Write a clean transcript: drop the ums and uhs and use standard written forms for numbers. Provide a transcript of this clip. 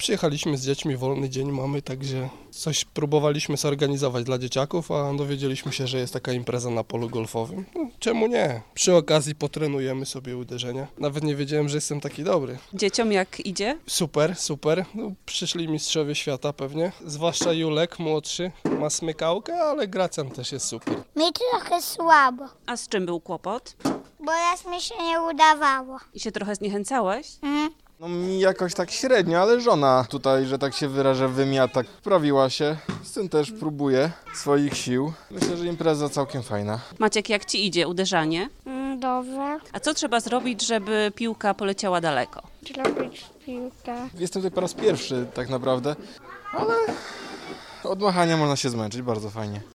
Przyjechaliśmy z dziećmi, wolny dzień mamy, także coś próbowaliśmy zorganizować dla dzieciaków, a dowiedzieliśmy się, że jest taka impreza na polu golfowym. No, czemu nie? Przy okazji potrenujemy sobie uderzenia. Nawet nie wiedziałem, że jestem taki dobry. Dzieciom jak idzie? Super, super. No, przyszli mistrzowie świata pewnie, zwłaszcza Julek młodszy, ma smykałkę, ale Gracjan też jest super. Mi trochę słabo, A z czym był kłopot? bo raz mi się nie udawało. I się trochę zniechęcałeś? No mi jakoś tak średnio, ale żona tutaj, że tak się wyrażę, wymiata, wprawiła się. Z tym też próbuję swoich sił. Myślę, że impreza całkiem fajna. Maciek, jak ci idzie uderzanie? Dobrze, A co trzeba zrobić, żeby piłka poleciała daleko? zrobić piłkę. Jestem tutaj po raz pierwszy tak naprawdę, ale od machania można się zmęczyć bardzo fajnie.